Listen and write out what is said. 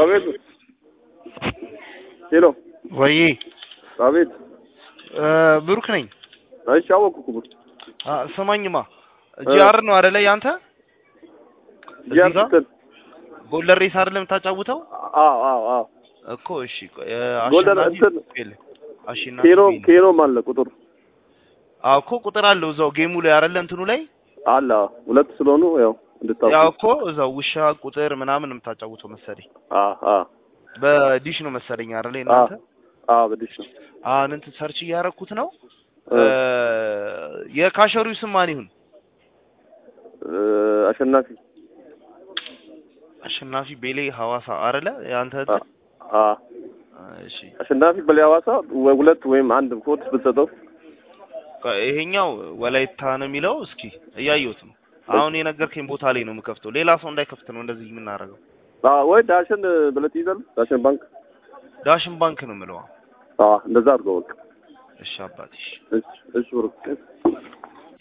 አቤት ሄሎ ወይ አቤት ብሩክ ነኝ እሺ አወኩ ብሩክ ሰማኝማ ጂአር ነው አይደለ ያንተ ጂአር ጎልደን ሬስ አይደለም ታጫውተው አዎ እኮ እሺ አሽናፊ ኬሮ ማለት ቁጥር እኮ ቁጥር አለው እዛው ጌሙ ላይ አይደለ እንትኑ ላይ አለ ሁለት ስለሆኑ ያው እንድታውቁ ያው እኮ እዛው ውሻ ቁጥር ምናምን የምታጫውተው መሰለኝ በዲሽ ነው መሰለኝ አይደለ እናንተ በዲሽ ነው አንተ ሰርች እያረኩት ነው የካሸሪው ስም ማን ይሁን አሸናፊ ቤሌ ሐዋሳ አይደለ ያንተ እሺ አሸናፊ ቤሌ ሐዋሳ ሁለት ወይም አንድ ኮድ ብትሰጠው ይሄኛው ወላይታ ነው የሚለው እስኪ እያየሁት ነው አሁን የነገርከኝ ቦታ ላይ ነው የምከፍተው ሌላ ሰው እንዳይከፍት ነው እንደዚህ የምናረጋው ወይ ዳሽን ብለት ይዘል ዳሽን ባንክ ነው የምለው እንደዛ አድርገው በቃ እሺ አባትሽ እሺ ብሩክ